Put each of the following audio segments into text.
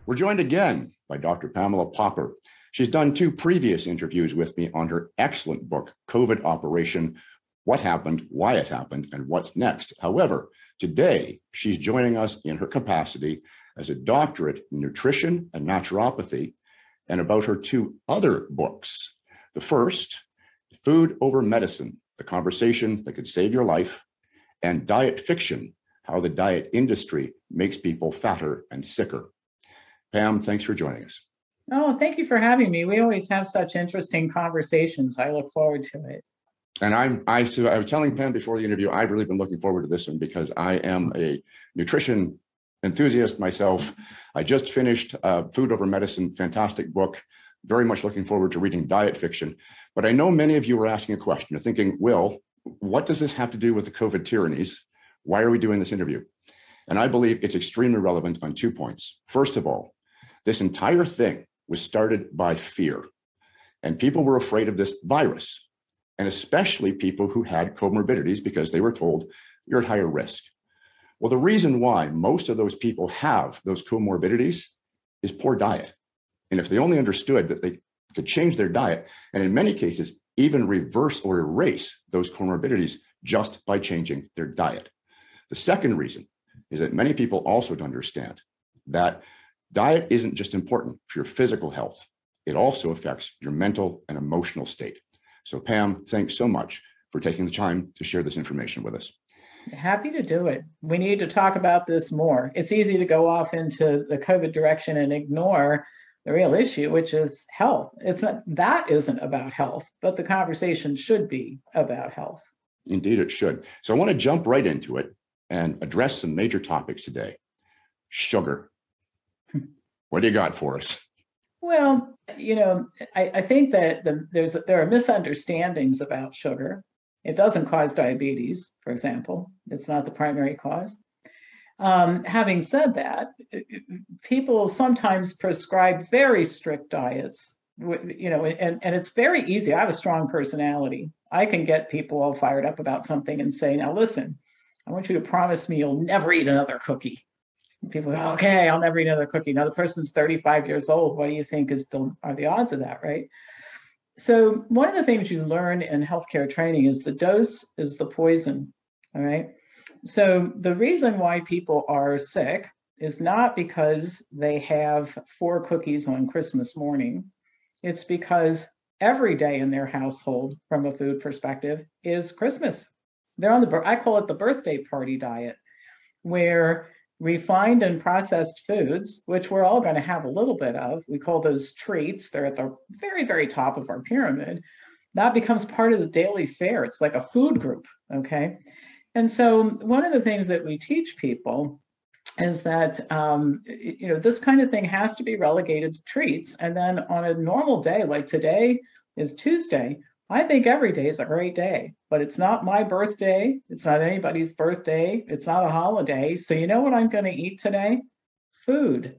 We're joined again by Dr. Pamela Popper. She's done 2 previous interviews with me on her excellent book, COVID Operation: What Happened, Why It Happened, and What's Next. However, today she's joining us in her capacity as a doctorate in nutrition and naturopathy, and about her 2 other books. The first, Food Over Medicine, the conversation that could save your life, and Diet Fiction, how the diet industry makes people fatter and sicker. Pam, thanks for joining us. Oh, thank you for having me. We always have such interesting conversations. I look forward to it. And I was telling Pam before the interview, I've really been looking forward to this one because I am a nutrition enthusiast myself. I just finished Food Over Medicine, fantastic book. Very much looking forward to reading Diet Fiction. But I know many of you are asking a question. You're thinking, Will, what does this have to do with the COVID tyrannies? Why are we doing this interview? And I believe it's extremely relevant on 2 points. First of all, this entire thing was started by fear. And people were afraid of this virus, and especially people who had comorbidities because they were told you're at higher risk. Well, the reason why most of those people have those comorbidities is poor diet. And if they only understood that they could change their diet, and in many cases, even reverse or erase those comorbidities just by changing their diet. The second reason is that many people also don't understand that diet isn't just important for your physical health. It also affects your mental and emotional state. So Pam, thanks so much for taking the time to share this information with us. Happy to do it. We need to talk about this more. It's easy to go off into the COVID direction and ignore the real issue, which is health. That isn't about health, but the conversation should be about health. Indeed, it should. So I want to jump right into it and address some major topics today. Sugar. What do you got for us? Well, I think that there are misunderstandings about sugar. It doesn't cause diabetes, for example. It's not the primary cause. Having said that, people sometimes prescribe very strict diets, and it's very easy. I have a strong personality. I can get people all fired up about something and say, now listen, I want you to promise me you'll never eat another cookie. People go, okay, I'll never eat another cookie. Now the person's 35 years old. What do you think are the odds of that, right? So one of the things you learn in healthcare training is the dose is the poison, all right? So the reason why people are sick is not because they have 4 cookies on Christmas morning. It's because every day in their household, from a food perspective, is Christmas. They're on I call it the birthday party diet, where refined and processed foods, which we're all going to have a little bit of, we call those treats. They're at the very, very top of our pyramid. That becomes part of the daily fare. It's like a food group, okay? And so one of the things that we teach people is that, this kind of thing has to be relegated to treats. And then on a normal day, like today is Tuesday, I think every day is a great day, but it's not my birthday. It's not anybody's birthday. It's not a holiday. So you know what I'm going to eat today? Food.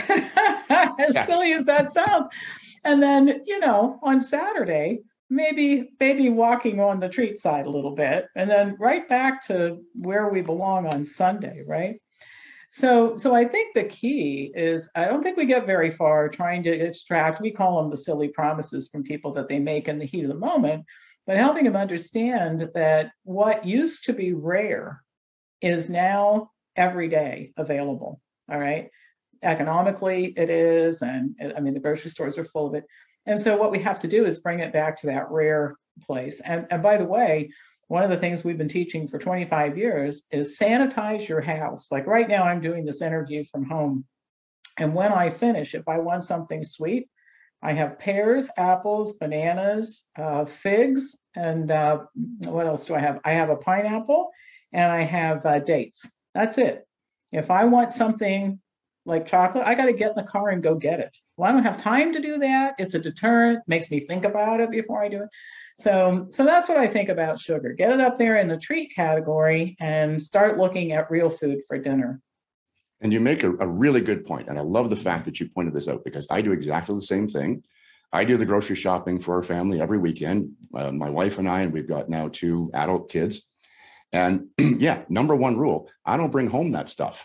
As silly as that sounds. And then, on Saturday, maybe walking on the treat side a little bit, and then right back to where we belong on Sunday, right? So I think the key is, I don't think we get very far trying to extract, we call them the silly promises from people that they make in the heat of the moment, but helping them understand that what used to be rare is now every day available, all right? Economically it is, and I mean, the grocery stores are full of it. And so what we have to do is bring it back to that rare place. And by the way, one of the things we've been teaching for 25 years is sanitize your house. Like right now, I'm doing this interview from home. And when I finish, if I want something sweet, I have pears, apples, bananas, figs, and what else do I have? I have a pineapple and I have dates. That's it. If I want something like chocolate, I got to get in the car and go get it. Well, I don't have time to do that. It's a deterrent, makes me think about it before I do it. So that's what I think about sugar. Get it up there in the treat category and start looking at real food for dinner. And you make a really good point. And I love the fact that you pointed this out, because I do exactly the same thing. I do the grocery shopping for our family every weekend, my wife and I, and we've got now 2 adult kids. And yeah, number 1 rule, I don't bring home that stuff.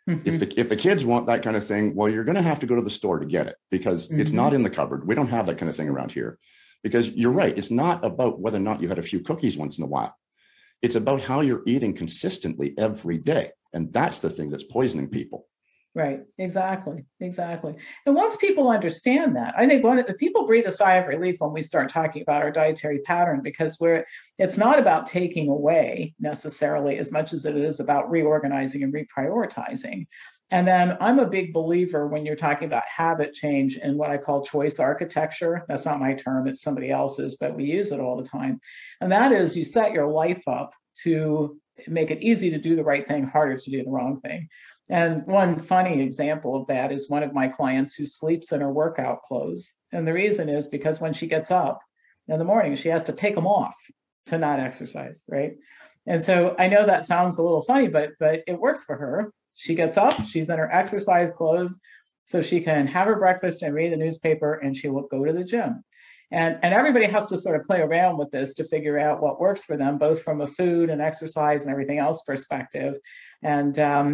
If the kids want that kind of thing, well, you're going to have to go to the store to get it because it's not in the cupboard. We don't have that kind of thing around here. Because you're right, it's not about whether or not you had a few cookies once in a while. It's about how you're eating consistently every day. And that's the thing that's poisoning people. Right, exactly, exactly. And once people understand that, I think people breathe a sigh of relief when we start talking about our dietary pattern, because it's not about taking away necessarily as much as it is about reorganizing and reprioritizing. And then I'm a big believer when you're talking about habit change in what I call choice architecture. That's not my term, it's somebody else's, but we use it all the time. And that is, you set your life up to make it easy to do the right thing, harder to do the wrong thing. And one funny example of that is one of my clients who sleeps in her workout clothes. And the reason is because when she gets up in the morning, she has to take them off to not exercise, right? And so I know that sounds a little funny, but it works for her. She gets up, she's in her exercise clothes, so she can have her breakfast and read the newspaper, and she will go to the gym. And everybody has to sort of play around with this to figure out what works for them, both from a food and exercise and everything else perspective. And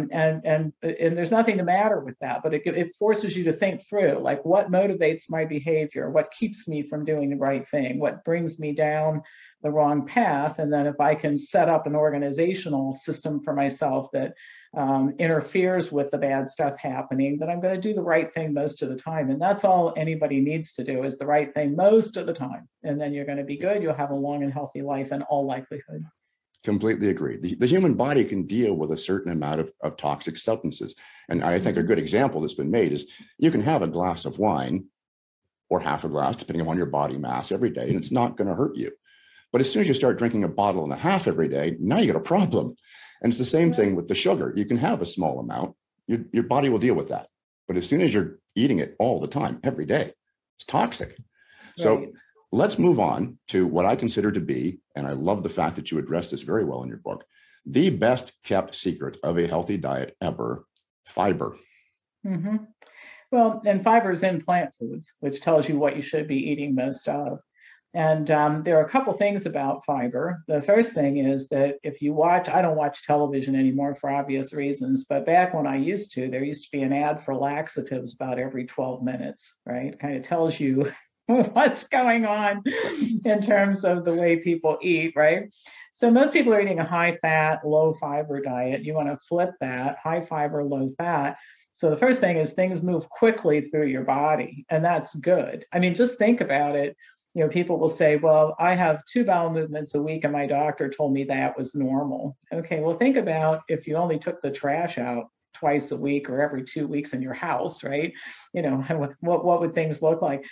there's nothing the matter with that, but it forces you to think through, like, what motivates my behavior, what keeps me from doing the right thing, what brings me down the wrong path. And then if I can set up an organizational system for myself that interferes with the bad stuff happening, then I'm going to do the right thing most of the time. And that's all anybody needs to do, is the right thing most of the time. And then you're going to be good. You'll have a long and healthy life in all likelihood. Completely agree. The human body can deal with a certain amount of toxic substances. And I think a good example that's been made is you can have a glass of wine or half a glass, depending upon your body mass, every day, and it's not going to hurt you. But as soon as you start drinking a bottle and a half every day, now you got a problem. And it's the same thing with the sugar. You can have a small amount, your body will deal with that. But as soon as you're eating it all the time, every day, it's toxic. So let's move on to what I consider to be, and I love the fact that you address this very well in your book, the best kept secret of a healthy diet ever: fiber. Mm-hmm. Well, and fiber is in plant foods, which tells you what you should be eating most of. And there are a couple things about fiber. The first thing is that if you watch, I don't watch television anymore for obvious reasons, but back when I used to, there used to be an ad for laxatives about every 12 minutes, right? It kind of tells you what's going on in terms of the way people eat, right? So most people are eating a high fat, low fiber diet. You want to flip that: high fiber, low fat. So the first thing is things move quickly through your body, and that's good. I mean, just think about it. You know, people will say, well, I have 2 bowel movements a week and my doctor told me that was normal. Okay, well, think about if you only took the trash out twice a week or every 2 weeks in your house, right? You know, what would things look like?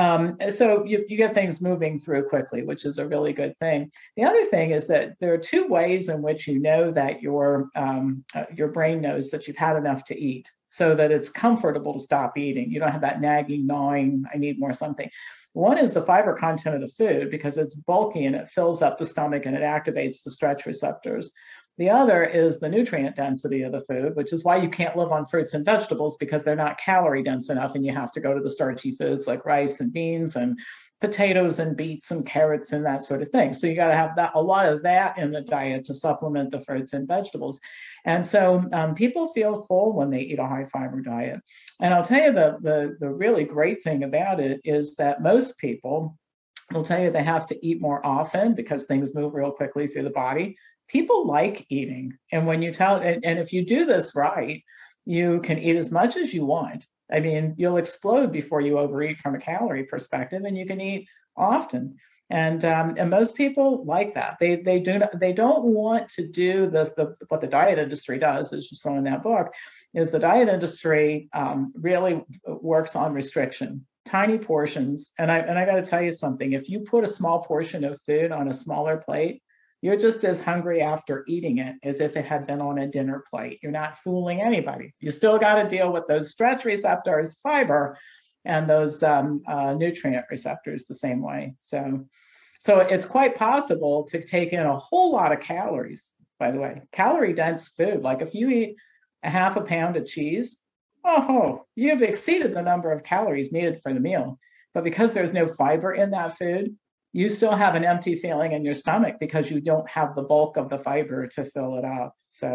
So you get things moving through quickly, which is a really good thing. The other thing is that there are 2 ways in which you know that your brain knows that you've had enough to eat, so that it's comfortable to stop eating. You don't have that nagging, gnawing, I need more something. One is the fiber content of the food, because it's bulky and it fills up the stomach and it activates the stretch receptors. The other is the nutrient density of the food, which is why you can't live on fruits and vegetables, because they're not calorie dense enough, and you have to go to the starchy foods like rice and beans and potatoes and beets and carrots and that sort of thing. So you got to have a lot of that in the diet to supplement the fruits and vegetables. And so people feel full when they eat a high fiber diet. And I'll tell you the really great thing about it is that most people will tell you they have to eat more often because things move real quickly through the body. People like eating. And when you and if you do this right, you can eat as much as you want. I mean, you'll explode before you overeat from a calorie perspective, and you can eat often. And most people like that. They don't want to do this. What the diet industry does, as you saw in that book, is the diet industry really works on restriction, tiny portions. And I got to tell you something. If you put a small portion of food on a smaller plate, you're just as hungry after eating it as if it had been on a dinner plate. You're not fooling anybody. You still got to deal with those stretch receptors, fiber, and those nutrient receptors the same way. So it's quite possible to take in a whole lot of calories, by the way, calorie dense food. Like if you eat a half a pound of cheese, you've exceeded the number of calories needed for the meal. But because there's no fiber in that food, you still have an empty feeling in your stomach because you don't have the bulk of the fiber to fill it up. So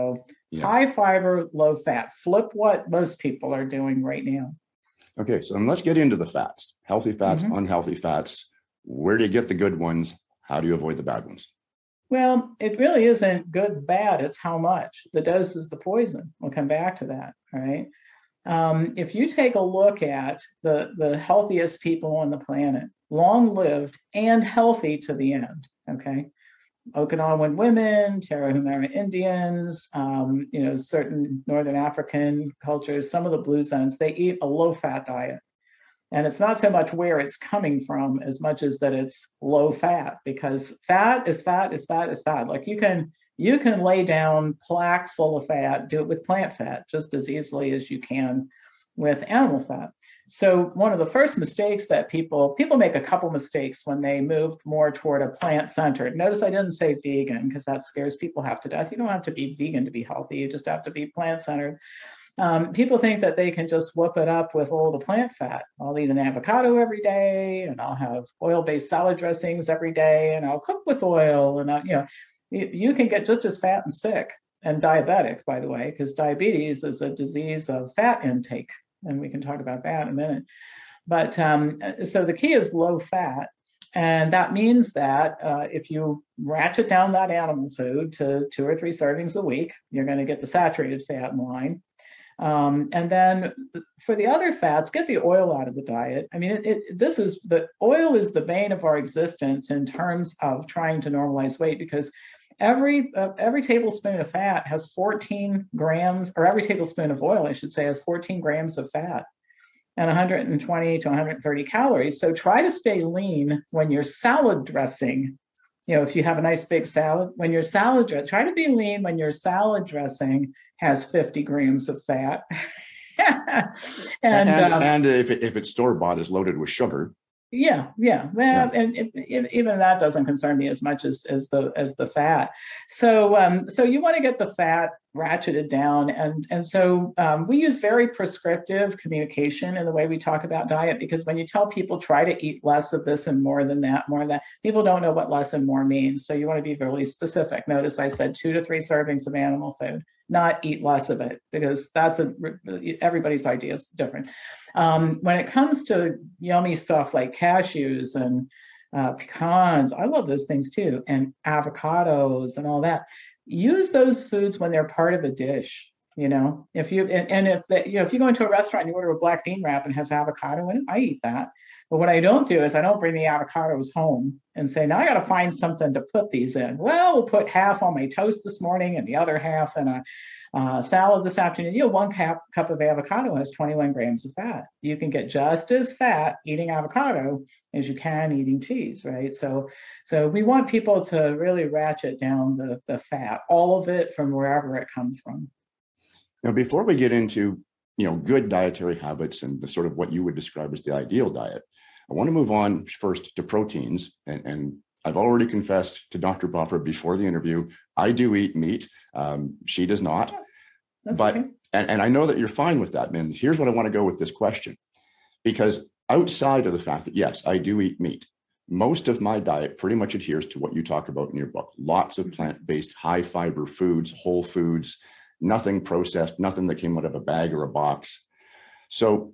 Yes. High fiber, low fat. Flip what most people are doing right now. Okay, so then let's get into the fats. Healthy fats, unhealthy fats. Where do you get the good ones? How do you avoid the bad ones? Well, it really isn't good and bad. It's how much. The dose is the poison. We'll come back to that. All right. If you take a look at the healthiest people on the planet, long lived and healthy to the end. Okay. Okinawan women, Tarahumara Indians, certain Northern African cultures, some of the blue zones, they eat a low fat diet. And it's not so much where it's coming from as much as that it's low fat, because fat is fat is fat is fat. Like you can lay down plaque full of fat, do it with plant fat just as easily as you can with animal fat. So one of the first mistakes that people make a couple mistakes when they move more toward a plant-centered. Notice I didn't say vegan because that scares people half to death. You don't have to be vegan to be healthy. You just have to be plant-centered. People think that they can just whoop it up with all the plant fat. I'll eat an avocado every day, and I'll have oil-based salad dressings every day, and I'll cook with oil, and you can get just as fat and sick and diabetic, by the way, because diabetes is a disease of fat intake. And we can talk about that in a minute. But so the key is low fat. And that means that if you ratchet down that animal food to 2 or 3 servings a week, you're going to get the saturated fat in line. And then for the other fats, get the oil out of the diet. I mean, the oil is the bane of our existence in terms of trying to normalize weight, because every tablespoon of fat has 14 grams, or every tablespoon of oil, I should say, has 14 grams of fat and 120 to 130 calories. So try to stay lean when you're salad dressing. If you have a nice big salad, when your salad dressing, try to be lean when your salad dressing has 50 grams of fat. and if it's store-bought, is loaded with sugar. Yeah. Well, and even that doesn't concern me as much as the fat. So you want to get the fat ratcheted down, and so we use very prescriptive communication in the way we talk about diet, because when you tell people try to eat less of this and more than that, people don't know what less and more means. So you want to be really specific. Notice I said 2 to 3 servings of animal food, not eat less of it, because everybody's idea is different. When it comes to yummy stuff like cashews and pecans, I love those things too, and avocados and all that. Use those foods when they're part of a dish. If you go into a restaurant and you order a black bean wrap and has avocado in it, I eat that. But what I don't do is I don't bring the avocados home and say, now I got to find something to put these in. Well, we'll put half on my toast this morning and the other half in a salad this afternoon. 1 cup of avocado has 21 grams of fat. You can get just as fat eating avocado as you can eating cheese, right? So we want people to really ratchet down the fat, all of it, from wherever it comes from. Now, before we get into good dietary habits and the sort of what you would describe as the ideal diet, I want to move on first to proteins. And I've already confessed to Dr. Bopper before the interview, I do eat meat. She does not. But okay. And I know that you're fine with that, man. Here's what I want to go with this question, because outside of the fact that, yes, I do eat meat, most of my diet pretty much adheres to what you talk about in your book. Lots of plant-based, high fiber foods, whole foods, nothing processed, nothing that came out of a bag or a box. So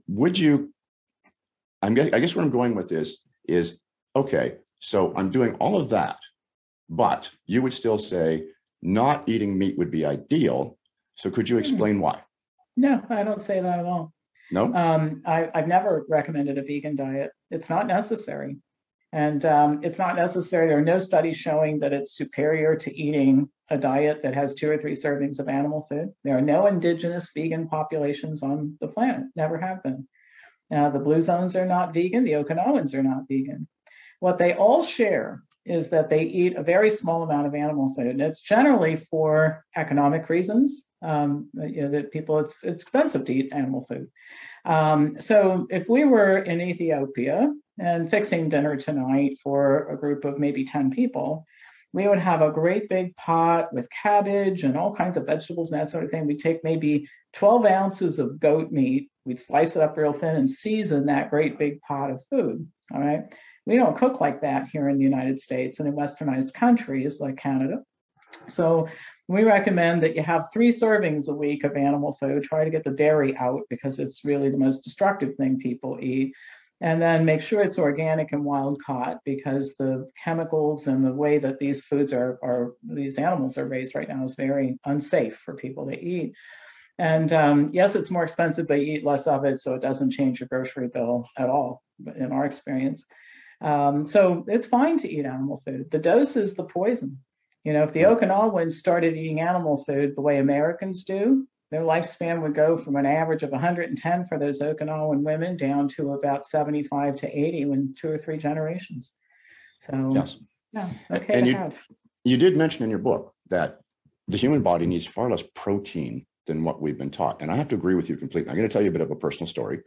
I guess where I'm going with this is, okay, so I'm doing all of that, but you would still say not eating meat would be ideal. So could you explain why? No, I don't say that at all. No? I've never recommended a vegan diet. It's not necessary. And it's not necessary. There are no studies showing that it's superior to eating a diet that has 2 or 3 servings of animal food. There are no indigenous vegan populations on the planet, never have been. The Blue Zones are not vegan. The Okinawans are not vegan. What they all share is that they eat a very small amount of animal food. And it's generally for economic reasons. That people, it's expensive to eat animal food. So if we were in Ethiopia and fixing dinner tonight for a group of maybe 10 people, we would have a great big pot with cabbage and all kinds of vegetables and that sort of thing. We'd take maybe 12 ounces of goat meat. We'd slice it up real thin and season that great big pot of food. All right. We don't cook like that here in the United States and in westernized countries like Canada. So We recommend that you have 3 servings a week of animal food. Try to get the dairy out because it's really the most destructive thing people eat. And then make sure it's organic and wild caught, because the chemicals and the way that these foods these animals are raised right now is very unsafe for people to eat. And yes, it's more expensive, but you eat less of it, so it doesn't change your grocery bill at all, in our experience. So it's fine to eat animal food. The dose is the poison. If the Okinawans started eating animal food the way Americans do, their lifespan would go from an average of 110 for those Okinawan women down to about 75 to 80 in 2 or 3 generations. So, yes. Yeah, okay and to you, have. You did mention in your book that the human body needs far less protein than what we've been taught. And I have to agree with you completely. I'm going to tell you a bit of a personal story.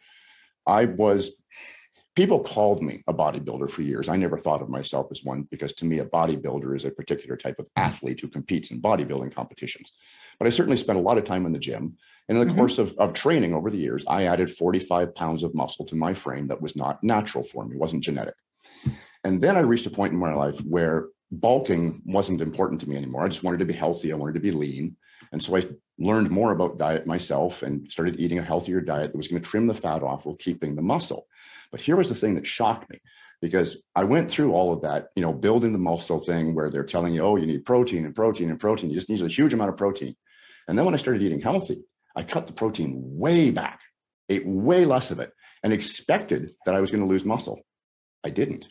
People called me a bodybuilder for years. I never thought of myself as one, because to me, a bodybuilder is a particular type of athlete who competes in bodybuilding competitions. But I certainly spent a lot of time in the gym. And in the course of training over the years, I added 45 pounds of muscle to my frame that was not natural for me, wasn't genetic. And then I reached a point in my life where bulking wasn't important to me anymore. I just wanted to be healthy. I wanted to be lean. And so I learned more about diet myself and started eating a healthier diet that was going to trim the fat off while keeping the muscle. But here was the thing that shocked me, because I went through all of that, building the muscle thing where they're telling you, oh, you need protein and protein and protein. You just need a huge amount of protein. And then when I started eating healthy, I cut the protein way back, ate way less of it, and expected that I was going to lose muscle. I didn't.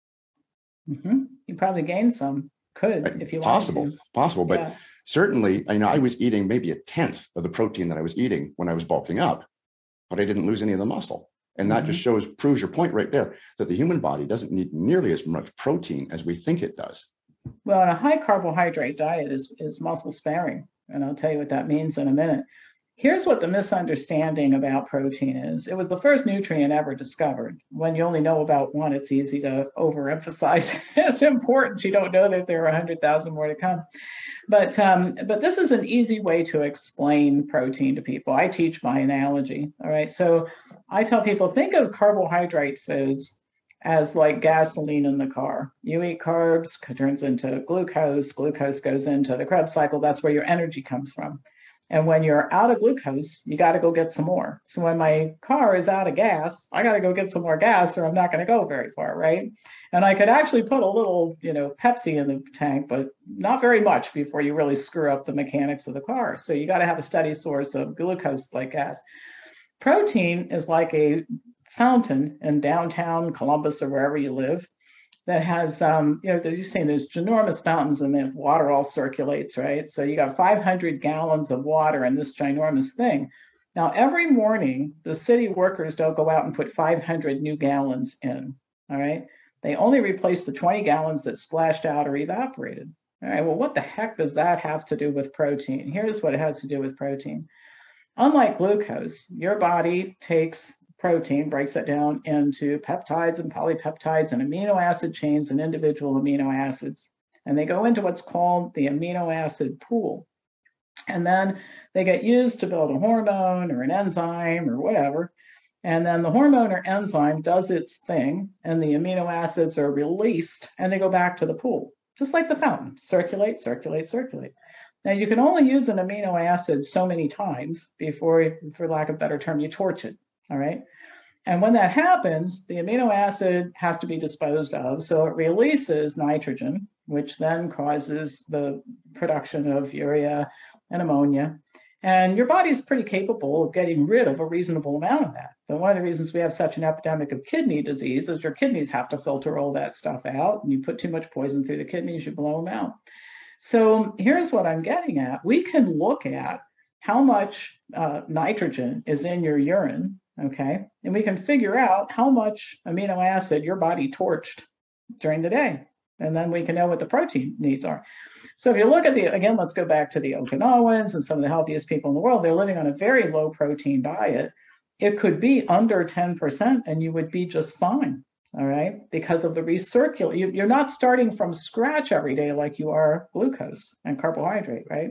You probably gained some, if you wanted to. Possible. But certainly, I was eating maybe a tenth of the protein that I was eating when I was bulking up, but I didn't lose any of the muscle. And that just proves your point right there, that the human body doesn't need nearly as much protein as we think it does. Well, a high carbohydrate diet is muscle sparing. And I'll tell you what that means in a minute. Here's what the misunderstanding about protein is. It was the first nutrient ever discovered. When you only know about one, it's easy to overemphasize it's important. You don't know that there are 100,000 more to come. But this is an easy way to explain protein to people. I teach by analogy. All right. So I tell people, think of carbohydrate foods as like gasoline in the car. You eat carbs, it turns into glucose. Glucose goes into the Krebs cycle. That's where your energy comes from. And when you're out of glucose, you got to go get some more. So when my car is out of gas, I got to go get some more gas or I'm not going to go very far, right? And I could actually put a little, Pepsi in the tank, but not very much before you really screw up the mechanics of the car. So you got to have a steady source of glucose like gas. Protein is like a fountain in downtown Columbus or wherever you live that has, you're saying there's ginormous fountains and the water all circulates, right? So you got 500 gallons of water in this ginormous thing. Now, every morning, the city workers don't go out and put 500 new gallons in, all right? They only replace the 20 gallons that splashed out or evaporated. All right, well, what the heck does that have to do with protein? Here's what it has to do with protein. Unlike glucose, your body takes protein, breaks it down into peptides and polypeptides and amino acid chains and individual amino acids. And they go into what's called the amino acid pool. And then they get used to build a hormone or an enzyme or whatever. And then the hormone or enzyme does its thing, and the amino acids are released, and they go back to the pool, just like the fountain. Circulate, circulate, circulate. Now, you can only use an amino acid so many times before, for lack of a better term, you torch it. All right. And when that happens, the amino acid has to be disposed of. So it releases nitrogen, which then causes the production of urea and ammonia. And your body's pretty capable of getting rid of a reasonable amount of that. But one of the reasons we have such an epidemic of kidney disease is your kidneys have to filter all that stuff out. And you put too much poison through the kidneys, you blow them out. So here's what I'm getting at. We can look at how much nitrogen is in your urine. Okay, and we can figure out how much amino acid your body torched during the day. And then we can know what the protein needs are. So if you look at again, let's go back to the Okinawans and some of the healthiest people in the world. They're living on a very low protein diet. It could be under 10% and you would be just fine. All right, because of the recirculate. You're not starting from scratch every day like you are glucose and carbohydrate, right?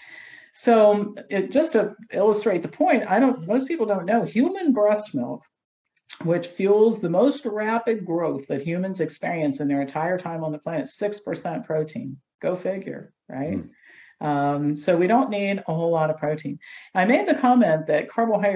So just to illustrate the point, most people don't know human breast milk, which fuels the most rapid growth that humans experience in their entire time on the planet, 6% protein. Go figure, right? So we don't need a whole lot of protein. I made the comment that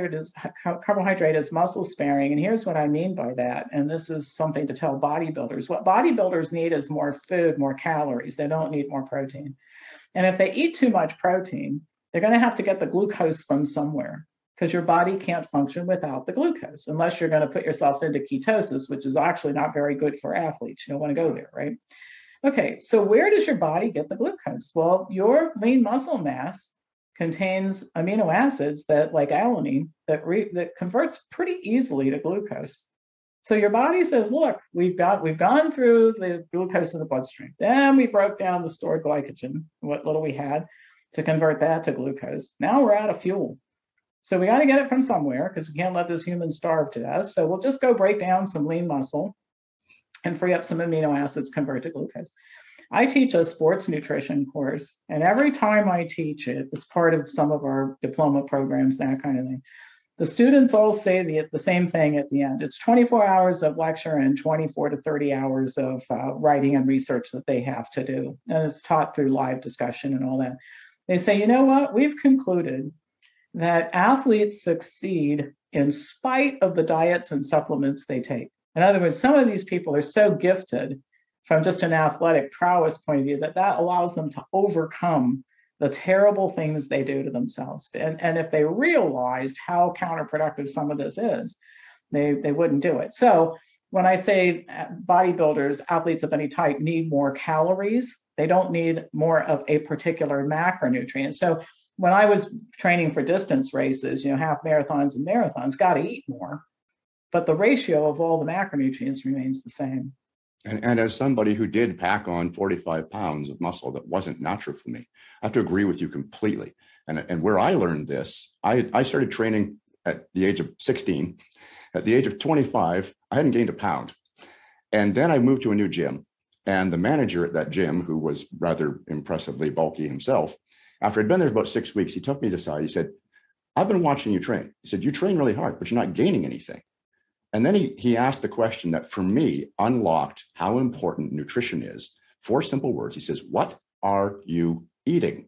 carbohydrate is muscle sparing, and here's what I mean by that. And this is something to tell bodybuilders. What bodybuilders need is more food, more calories. They don't need more protein. And if they eat too much protein, they're going to have to get the glucose from somewhere, because your body can't function without the glucose unless you're going to put yourself into ketosis, which is actually not very good for athletes. You don't want to go there, right? Okay, so where does your body get the glucose? Well, your lean muscle mass contains amino acids that, like alanine, that converts pretty easily to glucose. So your body says, look, we've gone through the glucose in the bloodstream. Then we broke down the stored glycogen, what little we had, to convert that to glucose. Now we're out of fuel. So we got to get it from somewhere, because we can't let this human starve to death. So we'll just go break down some lean muscle and free up some amino acids, convert to glucose. I teach a sports nutrition course, and every time I teach it, it's part of some of our diploma programs, that kind of thing. The students all say the same thing at the end. It's 24 hours of lecture and 24 to 30 hours of writing and research that they have to do. And it's taught through live discussion and all that. They say, you know what? We've concluded that athletes succeed in spite of the diets and supplements they take. In other words, some of these people are so gifted from just an athletic prowess point of view that allows them to overcome the terrible things they do to themselves. And if they realized how counterproductive some of this is, they wouldn't do it. So when I say bodybuilders, athletes of any type need more calories, they don't need more of a particular macronutrient. So when I was training for distance races, half marathons and marathons, got to eat more. But the ratio of all the macronutrients remains the same. And as somebody who did pack on 45 pounds of muscle that wasn't natural for me, I have to agree with you completely. And where I learned this, I started training at the age of 16. At the age of 25, I hadn't gained a pound. And then I moved to a new gym. And the manager at that gym, who was rather impressively bulky himself, after I'd been there about 6 weeks, he took me aside. He said, I've been watching you train. He said, you train really hard, but you're not gaining anything. And then he asked the question that for me unlocked how important nutrition is. 4 simple words. He says, what are you eating?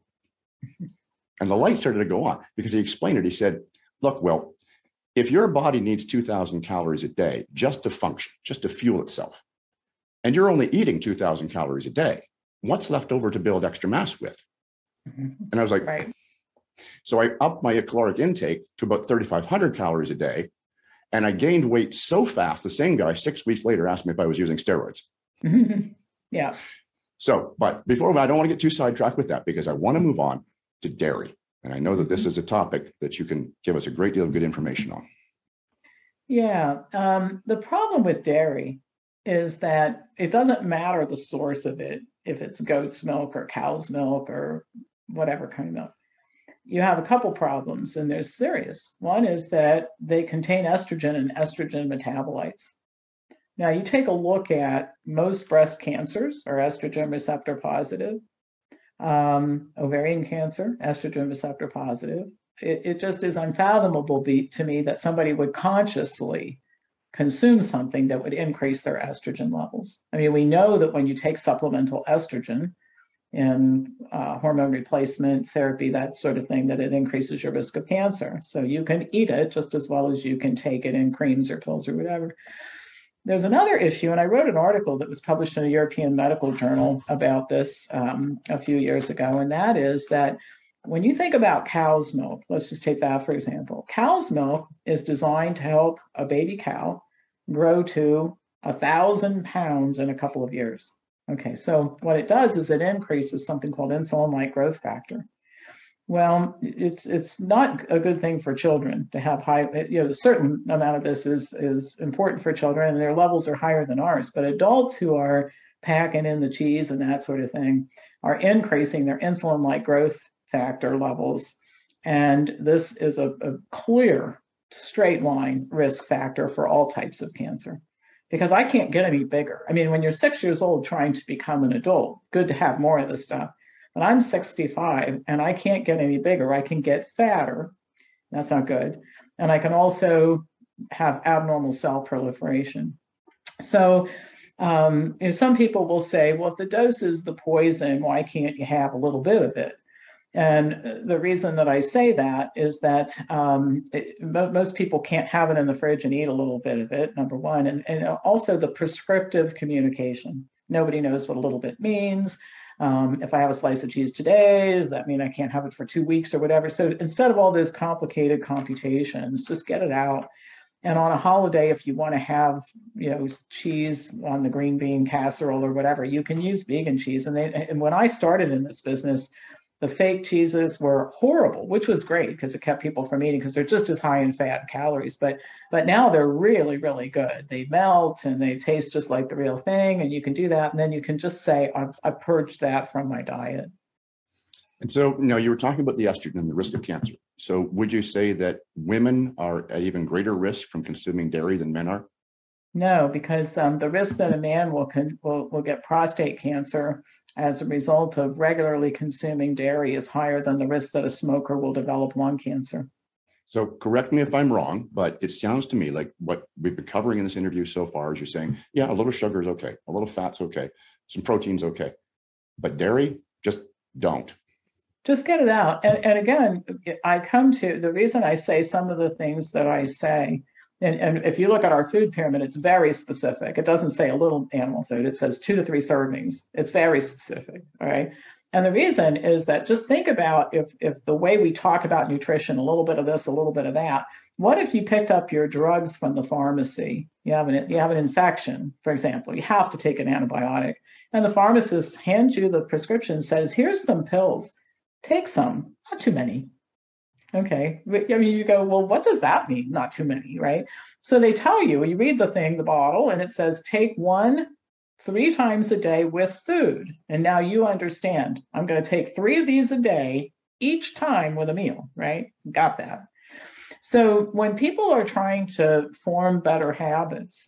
And the light started to go on because he explained it. He said, look, Will, if your body needs 2,000 calories a day just to function, just to fuel itself, and you're only eating 2,000 calories a day, what's left over to build extra mass with? And I was like, right. So I upped my caloric intake to about 3,500 calories a day. And I gained weight so fast, the same guy 6 weeks later asked me if I was using steroids. Yeah. So, but before, I don't want to get too sidetracked with that because I want to move on to dairy. And I know that this is a topic that you can give us a great deal of good information on. Yeah. The problem with dairy is that it doesn't matter the source of it, if it's goat's milk or cow's milk or whatever kind of milk. You have a couple problems, and they're serious. One is that they contain estrogen and estrogen metabolites. Now, you take a look at most breast cancers are estrogen receptor positive. Ovarian cancer, estrogen receptor positive. It just is unfathomable to me that somebody would consciously consume something that would increase their estrogen levels. I mean, we know that when you take supplemental estrogen, and hormone replacement therapy, that sort of thing, that it increases your risk of cancer. So you can eat it just as well as you can take it in creams or pills or whatever. There's another issue, and I wrote an article that was published in a European medical journal about this a few years ago, and that is that when you think about cow's milk, let's just take that for example. Cow's milk is designed to help a baby cow grow to 1,000 pounds in a couple of years. Okay, so what it does is it increases something called insulin-like growth factor. Well, it's not a good thing for children to have high, a certain amount of this is important for children and their levels are higher than ours, but adults who are packing in the cheese and that sort of thing are increasing their insulin-like growth factor levels. And this is a clear straight line risk factor for all types of cancer. Because I can't get any bigger. I mean, when you're 6 years old trying to become an adult, good to have more of this stuff. But I'm 65 and I can't get any bigger. I can get fatter. That's not good. And I can also have abnormal cell proliferation. So some people will say, well, if the dose is the poison, why can't you have a little bit of it? And the reason that I say that is that most people can't have it in the fridge and eat a little bit of it, number one. And also the prescriptive communication. Nobody knows what a little bit means. If I have a slice of cheese today, does that mean I can't have it for 2 weeks or whatever? So instead of all those complicated computations, just get it out. And on a holiday, if you want to have, cheese on the green bean casserole or whatever, you can use vegan cheese. And when I started in this business, the fake cheeses were horrible, which was great because it kept people from eating because they're just as high in fat and calories. But now they're really, really good. They melt and they taste just like the real thing. And you can do that. And then you can just say, I've purged that from my diet. And so, you were talking about the estrogen and the risk of cancer. So would you say that women are at even greater risk from consuming dairy than men are? No, because the risk that a man will get prostate cancer as a result of regularly consuming dairy is higher than the risk that a smoker will develop lung cancer. So correct me if I'm wrong, but it sounds to me like what we've been covering in this interview so far is you're saying, yeah, a little sugar is okay, a little fat's okay, some protein's okay, but dairy, just don't. Just get it out. And again, I come to the reason I say some of the things that I say. And if you look at our food pyramid, it's very specific. It doesn't say a little animal food. It says 2 to 3 servings. It's very specific. All right. And the reason is that just think about if the way we talk about nutrition, a little bit of this, a little bit of that. What if you picked up your drugs from the pharmacy? You have an infection, for example. You have to take an antibiotic. And the pharmacist hands you the prescription, says, here's some pills. Take some, not too many. Okay. I mean, you go, well, what does that mean? Not too many, right? So they tell you, you read the bottle, and it says, take 1 3 times a day with food. And now you understand, I'm going to take 3 of these a day, each time with a meal, right? Got that. So when people are trying to form better habits,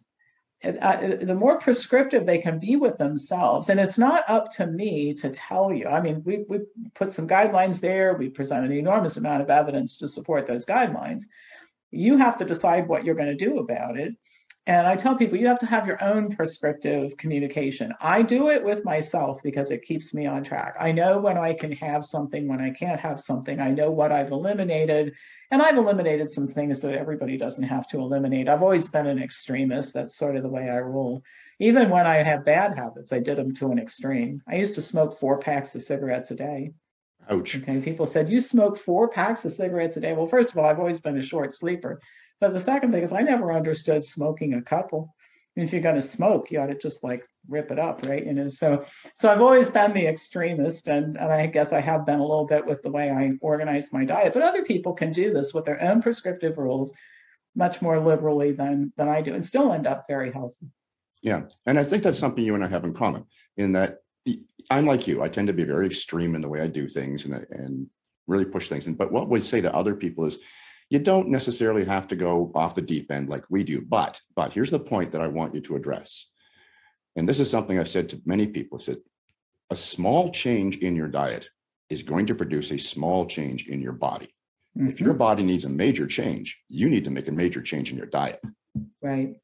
the more prescriptive they can be with themselves, and it's not up to me to tell you. I mean, we put some guidelines there. We present an enormous amount of evidence to support those guidelines. You have to decide what you're going to do about it. And I tell people you have to have your own prescriptive communication. I do it with myself because it keeps me on track. I know when I can have something, when I can't have something. I know what I've eliminated. And I've eliminated some things that everybody doesn't have to eliminate. I've always been an extremist. That's sort of the way I roll. Even when I have bad habits, I did them to an extreme. I used to smoke 4 packs of cigarettes a day. Ouch. Okay, people said, you smoke 4 packs of cigarettes a day. Well, first of all, I've always been a short sleeper. But the second thing is I never understood smoking a couple. And if you're going to smoke, you ought to just like rip it up, right? So I've always been the extremist, and I guess I have been a little bit with the way I organize my diet. But other people can do this with their own prescriptive rules much more liberally than I do, and still end up very healthy. Yeah, and I think that's something you and I have in common, in that I'm like you. I tend to be very extreme in the way I do things and really push things. But what we say to other people is, you don't necessarily have to go off the deep end like we do, but here's the point that I want you to address. And this is something I've said to many people. I said, a small change in your diet is going to produce a small change in your body. Mm-hmm. If your body needs a major change, you need to make a major change in your diet. Right.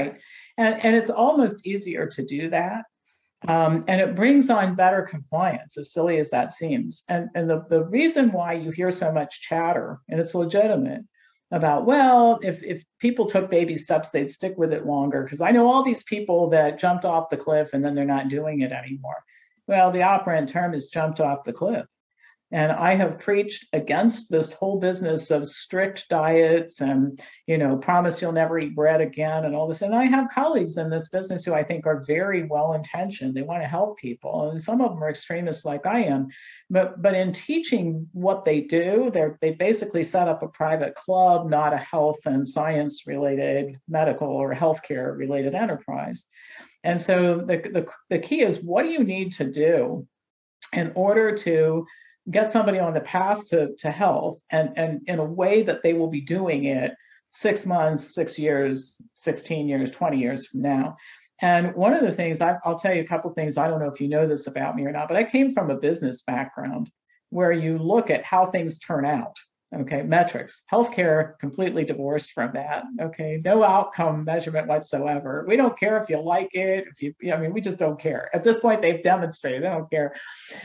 And it's almost easier to do that. And it brings on better compliance, as silly as that seems. And the reason why you hear so much chatter, and it's legitimate, about, well, if people took baby steps, they'd stick with it longer. Because I know all these people that jumped off the cliff and then they're not doing it anymore. Well, the operant term is jumped off the cliff. And I have preached against this whole business of strict diets and, promise you'll never eat bread again and all this. And I have colleagues in this business who I think are very well-intentioned. They want to help people. And some of them are extremists like I am. But in teaching what they do, they basically set up a private club, not a health and science-related, medical or healthcare-related enterprise. And so the key is, what do you need to do in order to get somebody on the path to health and in a way that they will be doing it 6 months, 6 years, 16 years, 20 years from now. And one of the things, I'll tell you a couple of things. I don't know if you know this about me or not, but I came from a business background where you look at how things turn out. Okay, metrics. Healthcare completely divorced from that. Okay, no outcome measurement whatsoever. We don't care if you like it. If you, I mean, we just don't care. At this point, they've demonstrated they don't care.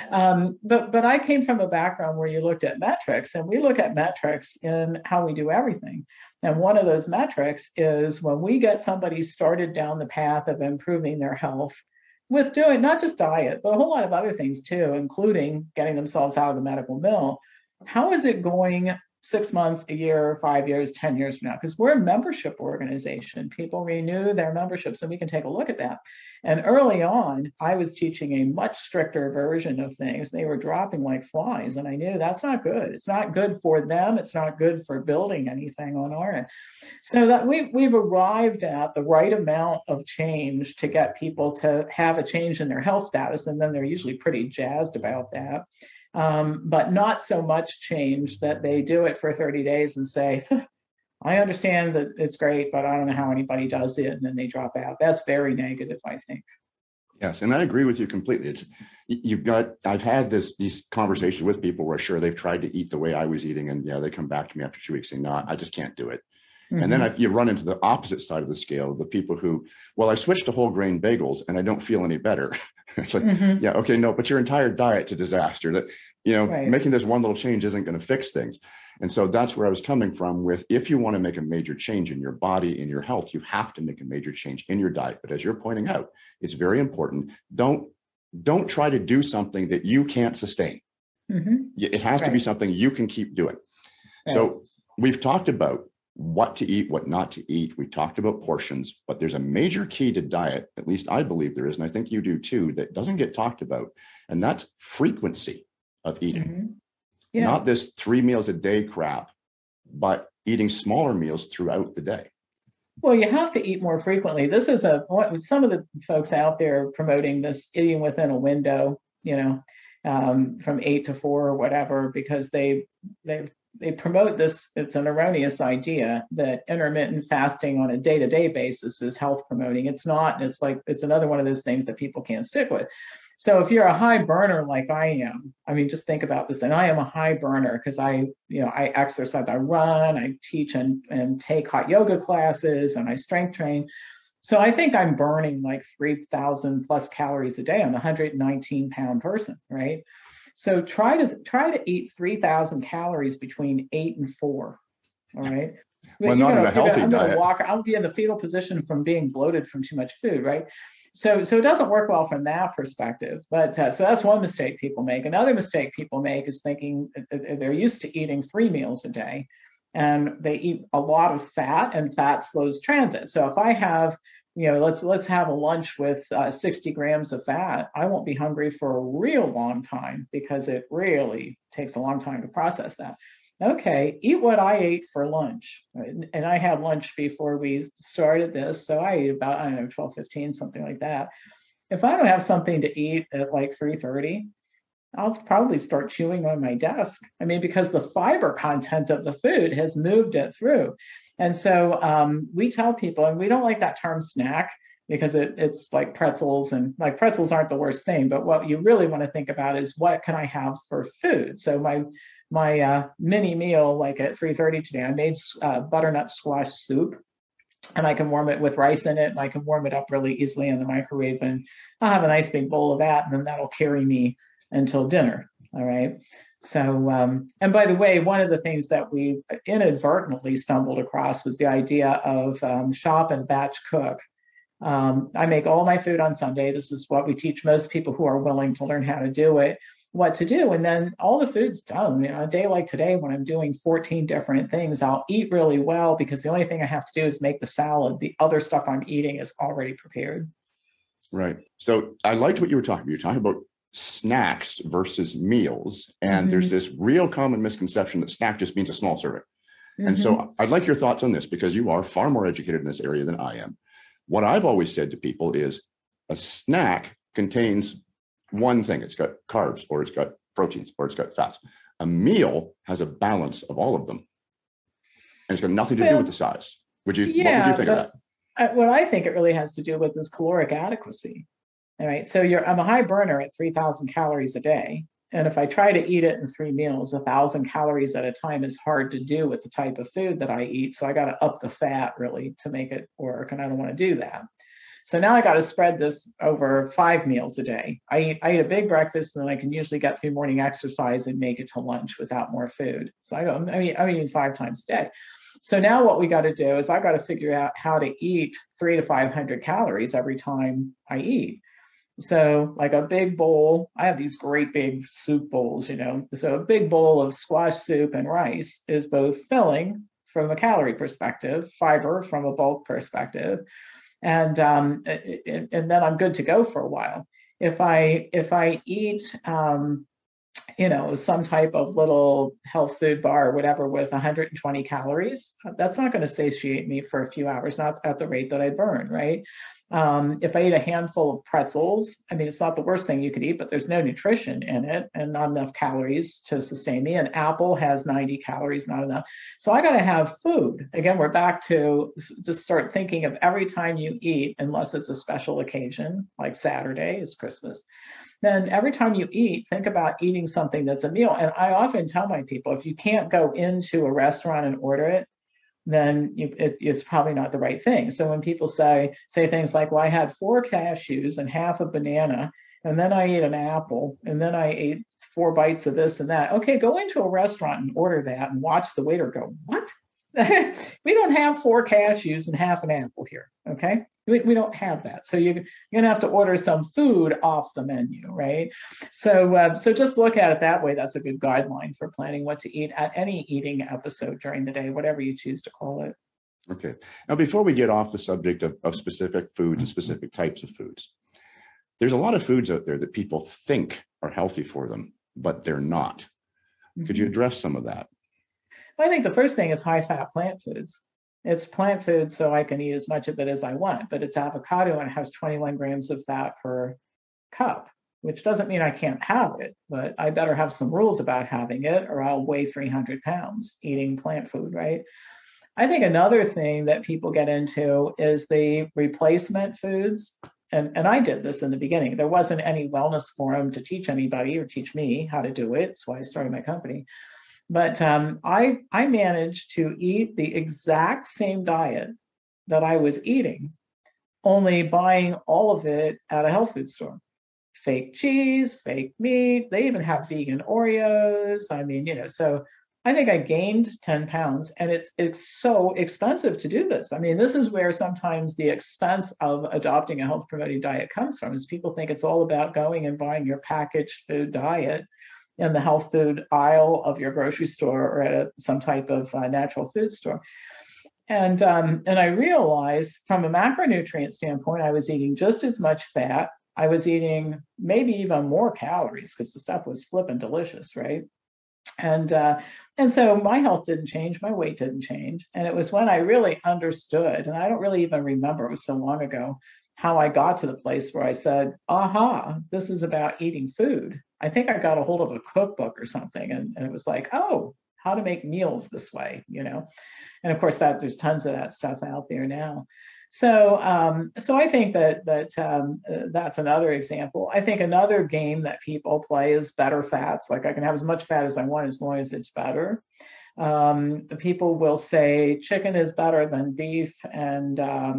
But I came from a background where you looked at metrics, and we look at metrics in how we do everything. And one of those metrics is when we get somebody started down the path of improving their health with doing not just diet, but a whole lot of other things too, including getting themselves out of the medical mill. How is it going 6 months, a year, 5 years, 10 years from now? Because we're a membership organization. People renew their memberships, and we can take a look at that. And early on, I was teaching a much stricter version of things. They were dropping like flies, and I knew that's not good. It's not good for them. It's not good for building anything on our end. So that we've arrived at the right amount of change to get people to have a change in their health status, and then they're usually pretty jazzed about that. But not so much change that they do it for 30 days and say, I understand that it's great, but I don't know how anybody does it. And then they drop out. That's very negative, I think. Yes, and I agree with you completely. I've had these conversations with people where sure they've tried to eat the way I was eating, and yeah, they come back to me after 2 weeks saying, no, I just can't do it. Mm-hmm. And then you run into the opposite side of the scale, the people who, well, I switched to whole grain bagels and I don't feel any better. It's like, mm-hmm. Yeah, okay, no, but your entire diet's a disaster. That, right. Making this one little change isn't going to fix things. And so that's where I was coming from with, if you want to make a major change in your body, in your health, you have to make a major change in your diet. But as you're pointing out, it's very important. Don't try to do something that you can't sustain. Mm-hmm. It has to be something you can keep doing. Right. So we've talked about what to eat, what not to eat. We talked about portions, but there's a major key to diet, at least I believe there is, and I think you do too, that doesn't get talked about, and that's frequency of eating. Mm-hmm. Yeah. Not this 3 meals a day crap, but eating smaller meals throughout the day. Well, you have to eat more frequently. This is some of the folks out there promoting this eating within a window, from 8 to 4 or whatever, because they promote this. It's an erroneous idea that intermittent fasting on a day-to-day basis is health promoting. It's not. It's another one of those things that people can't stick with. So if you're a high burner like I am, I mean, just think about this. And I am a high burner because I exercise, I run, I teach and take hot yoga classes, and I strength train. So I think I'm burning like 3,000 plus calories a day. I'm a 119-pound person, right? So try to eat 3,000 calories between 8 and 4. All right. Well, not in a healthy diet. I'll be in the fetal position from being bloated from too much food, right? So it doesn't work well from that perspective. But so that's one mistake people make. Another mistake people make is thinking they're used to eating 3 meals a day, and they eat a lot of fat, and fat slows transit. So if I have, let's have a lunch with 60 grams of fat, I won't be hungry for a real long time because it really takes a long time to process that. Okay, eat what I ate for lunch. And I had lunch before we started this, so I ate about, 12:15, something like that. If I don't have something to eat at like 3:30, I'll probably start chewing on my desk. I mean, because the fiber content of the food has moved it through. And so we tell people, and we don't like that term snack, because it's like pretzels, and like pretzels aren't the worst thing, but what you really want to think about is what can I have for food? So my mini meal, like at 3:30 today, I made butternut squash soup, and I can warm it with rice in it, and I can warm it up really easily in the microwave, and I'll have a nice big bowl of that, and then that'll carry me until dinner. All right. So, and by the way, one of the things that we inadvertently stumbled across was the idea of shop and batch cook. I make all my food on Sunday. This is what we teach most people who are willing to learn how to do it, what to do. And then all the food's done. A day like today, when I'm doing 14 different things, I'll eat really well because the only thing I have to do is make the salad. The other stuff I'm eating is already prepared. Right. So I liked what you were talking about. You're talking about snacks versus meals. And there's this real common misconception that snack just means a small serving. And so I'd like your thoughts on this, because you are far more educated in this area than I am. What I've always said to people is a snack contains one thing. It's got carbs, or it's got proteins, or it's got fats. A meal has a balance of all of them, and it's got nothing to do with the size. What would you think of that? What I think it really has to do with is caloric adequacy. All right. So I'm a high burner at 3,000 calories a day, And if I try to eat it in 3 meals, 1,000 calories at a time is hard to do with the type of food that I eat. So I got to up the fat really to make it work. And I don't want to do that. So now I got to spread this over 5 meals a day. I eat a big breakfast, and then I can usually get through morning exercise and make it to lunch without more food. So I'm eating 5 times a day. So now what we got to do is I got to figure out how to eat 300 to 500 calories every time I eat. So like a big bowl, I have these great big soup bowls, So a big bowl of squash soup and rice is both filling from a calorie perspective, fiber from a bulk perspective, and then I'm good to go for a while. If I eat some type of little health food bar or whatever with 120 calories, that's not going to satiate me for a few hours, not at the rate that I burn, right? If I eat a handful of pretzels, I mean, it's not the worst thing you could eat, but there's no nutrition in it and not enough calories to sustain me. An apple has 90 calories, not enough. So I got to have food. Again, we're back to just start thinking of every time you eat, unless it's a special occasion, like Saturday is Christmas. Then every time you eat, think about eating something that's a meal. And I often tell my people, if you can't go into a restaurant and order it, then it's probably not the right thing. So when people say things like, well, I had 4 cashews and half a banana, and then I ate an apple, and then I ate 4 bites of this and that. Okay, go into a restaurant and order that and watch the waiter go, what? We don't have 4 cashews and half an apple here, okay? We don't have that. So you're going to have to order some food off the menu, right? So just look at it that way. That's a good guideline for planning what to eat at any eating episode during the day, whatever you choose to call it. Okay. Now, before we get off the subject of specific foods and specific types of foods, there's a lot of foods out there that people think are healthy for them, but they're not. Could you address some of that? Well, I think the first thing is high-fat plant foods. It's plant food, so I can eat as much of it as I want, but it's avocado and it has 21 grams of fat per cup, which doesn't mean I can't have it, but I better have some rules about having it or I'll weigh 300 pounds eating plant food, right? I think another thing that people get into is the replacement foods. And I did this in the beginning. There wasn't any wellness forum to teach anybody or teach me how to do it. That's why I started my company. But I managed to eat the exact same diet that I was eating, only buying all of it at a health food store. Fake cheese, fake meat. They even have vegan Oreos. I mean, so I think I gained 10 pounds, and it's so expensive to do this. I mean, this is where sometimes the expense of adopting a health promoting diet comes from, is people think it's all about going and buying your packaged food diet in the health food aisle of your grocery store or at some type of natural food store. And I realized from a macronutrient standpoint, I was eating just as much fat. I was eating maybe even more calories because the stuff was flippin' delicious, right? And so my health didn't change, my weight didn't change. And it was when I really understood, and I don't really even remember, it was so long ago, how I got to the place where I said, aha, this is about eating food. I think I got a hold of a cookbook or something, and it was like, oh, how to make meals this way, And of course, there's tons of that stuff out there now. So I think that's another example. I think another game that people play is better fats. Like I can have as much fat as I want as long as it's better. People will say chicken is better than beef, and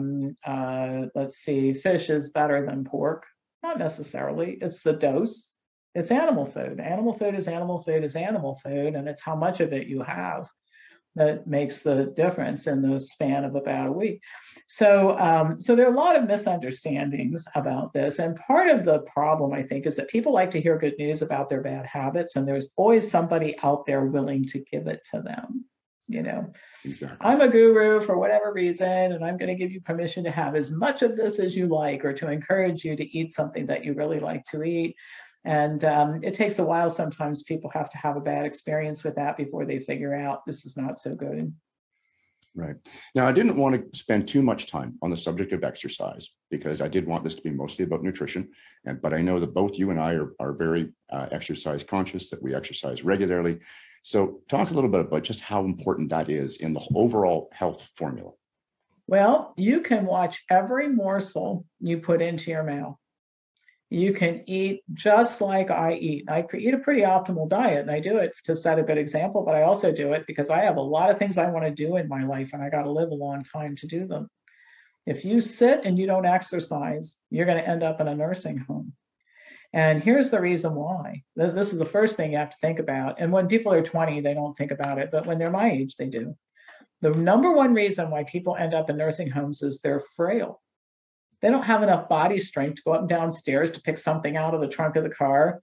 fish is better than pork. Not necessarily. It's the dose. It's animal food. Animal food is animal food is animal food, and it's how much of it you have that makes the difference in the span of about a week. So there are a lot of misunderstandings about this. And part of the problem, I think, is that people like to hear good news about their bad habits, and there's always somebody out there willing to give it to them. Exactly. I'm a guru for whatever reason, and I'm going to give you permission to have as much of this as you like, or to encourage you to eat something that you really like to eat. And it takes a while. Sometimes people have to have a bad experience with that before they figure out this is not so good. Right. Now, I didn't want to spend too much time on the subject of exercise because I did want this to be mostly about nutrition. But I know that both you and I are very exercise conscious, that we exercise regularly. So talk a little bit about just how important that is in the overall health formula. Well, you can watch every morsel you put into your mouth. You can eat just like I eat. I eat a pretty optimal diet, and I do it to set a good example, but I also do it because I have a lot of things I want to do in my life, and I got to live a long time to do them. If you sit and you don't exercise, you're going to end up in a nursing home. And here's the reason why. This is the first thing you have to think about. And when people are 20, they don't think about it, but when they're my age, they do. The number one reason why people end up in nursing homes is they're frail. They don't have enough body strength to go up and down stairs to pick something out of the trunk of the car,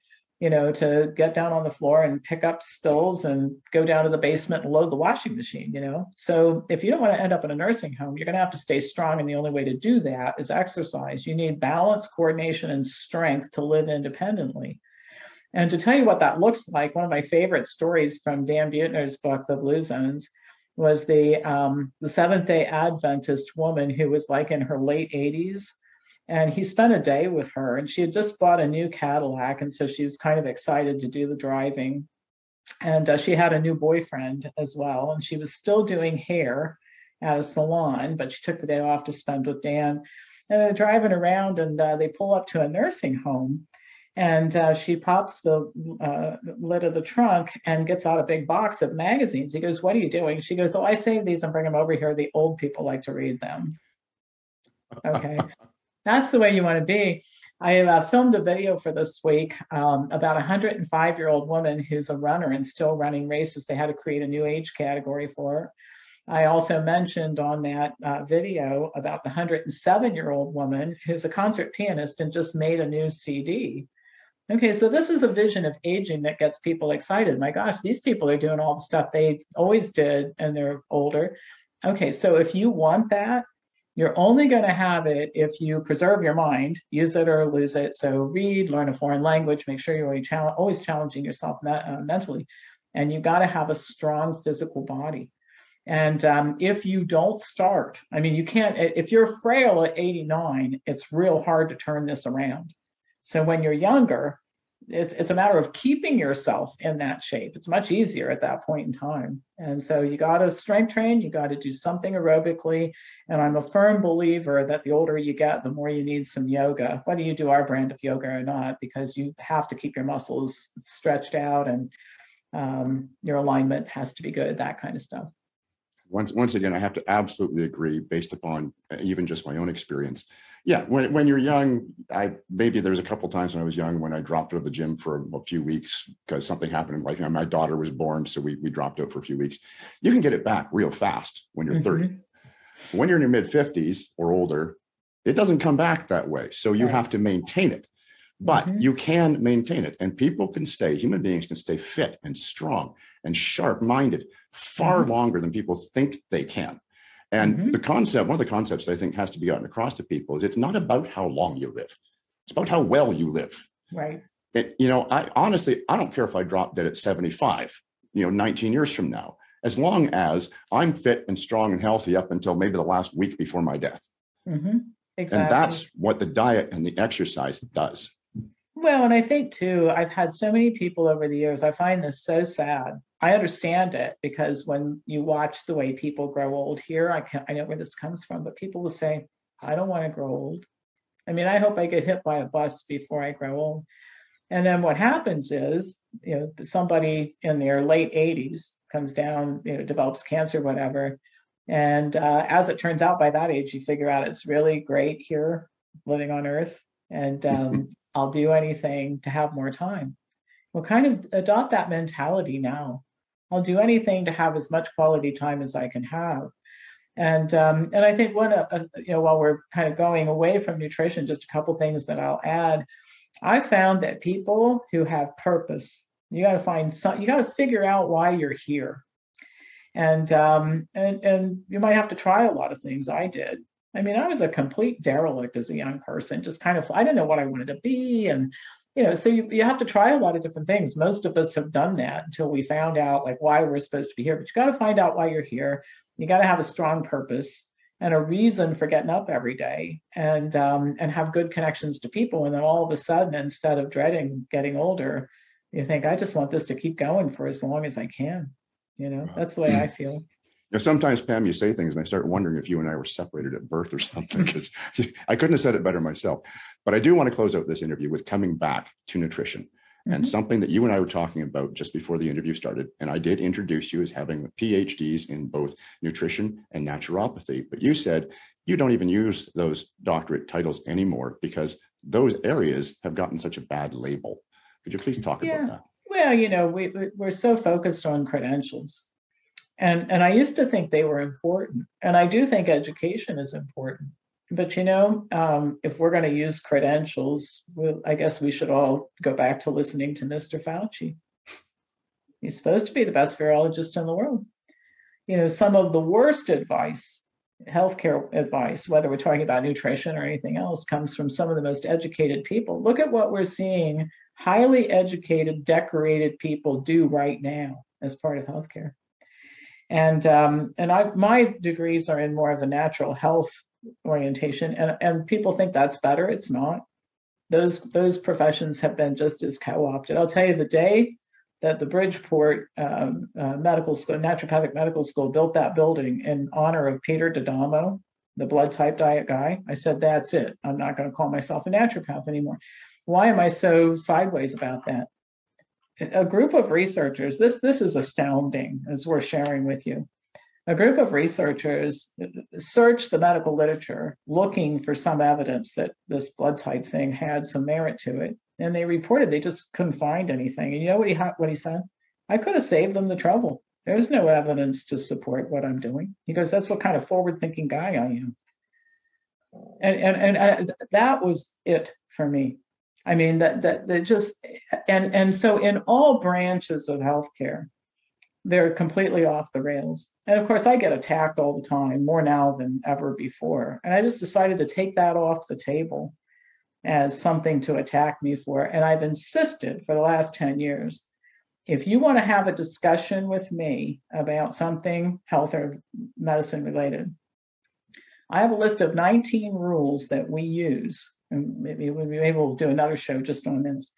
to get down on the floor and pick up spills and go down to the basement and load the washing machine. So if you don't want to end up in a nursing home, you're going to have to stay strong. And the only way to do that is exercise. You need balance, coordination, and strength to live independently. And to tell you what that looks like, one of my favorite stories from Dan Buettner's book, The Blue Zones, was the Seventh-day Adventist woman who was like in her late 80s. And he spent a day with her, and she had just bought a new Cadillac. And so she was kind of excited to do the driving. And she had a new boyfriend as well. And she was still doing hair at a salon, but she took the day off to spend with Dan. And they're driving around, and they pull up to a nursing home. And she pops the lid of the trunk and gets out a big box of magazines. He goes, "What are you doing?" She goes, "Oh, I saved these and bring them over here. The old people like to read them." Okay. That's the way you want to be. I filmed a video for this week about a 105-year-old woman who's a runner and still running races. They had to create a new age category for her. I also mentioned on that video about the 107-year-old woman who's a concert pianist and just made a new CD. Okay, so this is a vision of aging that gets people excited. My gosh, these people are doing all the stuff they always did and they're older. Okay, so if you want that, you're only going to have it if you preserve your mind, use it or lose it. So read, learn a foreign language, make sure you're always challenging yourself mentally. And you got to have a strong physical body. And if you don't start, I mean, you can't, if you're frail at 89, it's real hard to turn this around. So when you're younger, it's a matter of keeping yourself in that shape. It's much easier at that point in time. And so you got to strength train, you got to do something aerobically. And I'm a firm believer that the older you get, the more you need some yoga, whether you do our brand of yoga or not, because you have to keep your muscles stretched out and your alignment has to be good, that kind of stuff. Once again, I have to absolutely agree based upon even just my own experience. Yeah, when you're young, maybe there's a couple times when I was young when I dropped out of the gym for a few weeks because something happened in life. My daughter was born, so we dropped out for a few weeks. You can get it back real fast when you're 30. When you're in your mid 50s or older, it doesn't come back that way. So you have to maintain it. But you can maintain it, and human beings can stay fit and strong and sharp-minded far longer than people think they can. And one of the concepts that I think has to be gotten across to people is it's not about how long you live. It's about how well you live. Right. I honestly don't care if I drop dead at 75, 19 years from now, as long as I'm fit and strong and healthy up until maybe the last week before my death. Exactly. And that's what the diet and the exercise does. Well, and I think too, I've had so many people over the years, I find this so sad. I understand it because when you watch the way people grow old here, I know where this comes from, but people will say, "I don't want to grow old. I mean, I hope I get hit by a bus before I grow old." And then what happens is, somebody in their late 80s comes down, develops cancer, whatever. And as it turns out, by that age, you figure out it's really great here living on Earth. And I'll do anything to have more time. Well, kind of adopt that mentality now. I'll do anything to have as much quality time as I can have. And I think while we're kind of going away from nutrition, just a couple things that I'll add. I found that people who have purpose, you got to figure out why you're here. And you might have to try a lot of things. I did. I mean, I was a complete derelict as a young person, just kind of, I didn't know what I wanted to be. And, so you have to try a lot of different things. Most of us have done that until we found out like why we're supposed to be here. But you got to find out why you're here. You got to have a strong purpose and a reason for getting up every day and have good connections to people. And then all of a sudden, instead of dreading getting older, you think, I just want this to keep going for as long as I can. That's the way I feel. Sometimes, Pam, you say things and I start wondering if you and I were separated at birth or something, because I couldn't have said it better myself. But I do want to close out this interview with coming back to nutrition and something that you and I were talking about just before the interview started. And I did introduce you as having PhDs in both nutrition and naturopathy. But you said you don't even use those doctorate titles anymore because those areas have gotten such a bad label. Could you please talk about that? Well, we're so focused on credentials. And I used to think they were important. And I do think education is important. But, if we're going to use credentials, I guess we should all go back to listening to Mr. Fauci. He's supposed to be the best virologist in the world. Some of the worst advice, healthcare advice, whether we're talking about nutrition or anything else, comes from some of the most educated people. Look at what we're seeing highly educated, decorated people do right now as part of healthcare. And my degrees are in more of a natural health orientation, and people think that's better. It's not. Those professions have been just as co-opted. I'll tell you, the day that the Bridgeport Medical School, Naturopathic Medical School, built that building in honor of Peter D'Adamo, the blood type diet guy, I said, that's it. I'm not going to call myself a naturopath anymore. Why am I so sideways about that? A group of researchers, this is astounding, it's worth sharing with you. A group of researchers searched the medical literature looking for some evidence that this blood type thing had some merit to it. And they reported they just couldn't find anything. And you know what he said? I could have saved them the trouble. There's no evidence to support what I'm doing. He goes, that's what kind of forward-thinking guy I am. And that was it for me. I mean, that just, and so in all branches of healthcare, they're completely off the rails. And of course, I get attacked all the time, more now than ever before. And I just decided to take that off the table as something to attack me for. And I've insisted for the last 10 years, if you want to have a discussion with me about something health or medicine related, I have a list of 19 rules that we use, and maybe we'll do another show just on this,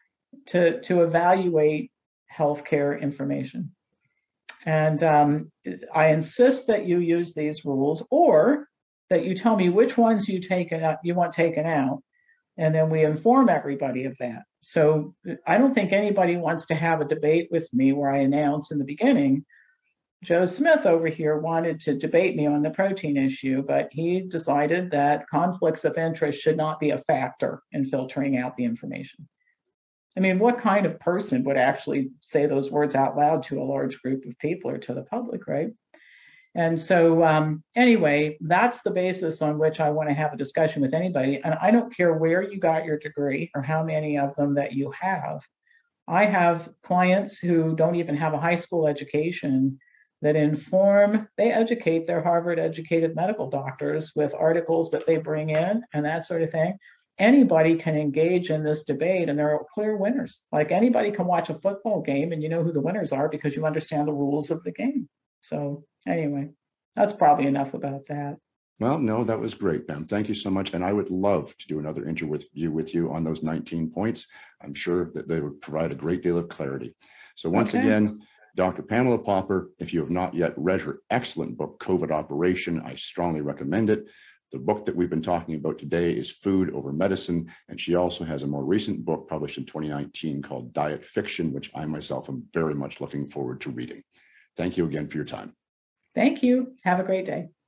to evaluate healthcare information. And I insist that you use these rules, or that you tell me which ones you want taken out, and then we inform everybody of that. So I don't think anybody wants to have a debate with me where I announce in the beginning, Joe Smith over here wanted to debate me on the protein issue, but he decided that conflicts of interest should not be a factor in filtering out the information. I mean, what kind of person would actually say those words out loud to a large group of people or to the public, right? And so anyway, that's the basis on which I want to have a discussion with anybody. And I don't care where you got your degree or how many of them that you have. I have clients who don't even have a high school education that they educate their Harvard-educated medical doctors with articles that they bring in and that sort of thing. Anybody can engage in this debate, and there are clear winners. Like anybody can watch a football game and you know who the winners are because you understand the rules of the game. So anyway, that's probably enough about that. Well, no, that was great, Pam. Thank you so much. And I would love to do another interview with you on those 19 points. I'm sure that they would provide a great deal of clarity. So once again, Dr. Pamela Popper, if you have not yet read her excellent book, COVID Operation, I strongly recommend it. The book that we've been talking about today is Food Over Medicine, and she also has a more recent book published in 2019 called Diet Fiction, which I myself am very much looking forward to reading. Thank you again for your time. Thank you. Have a great day.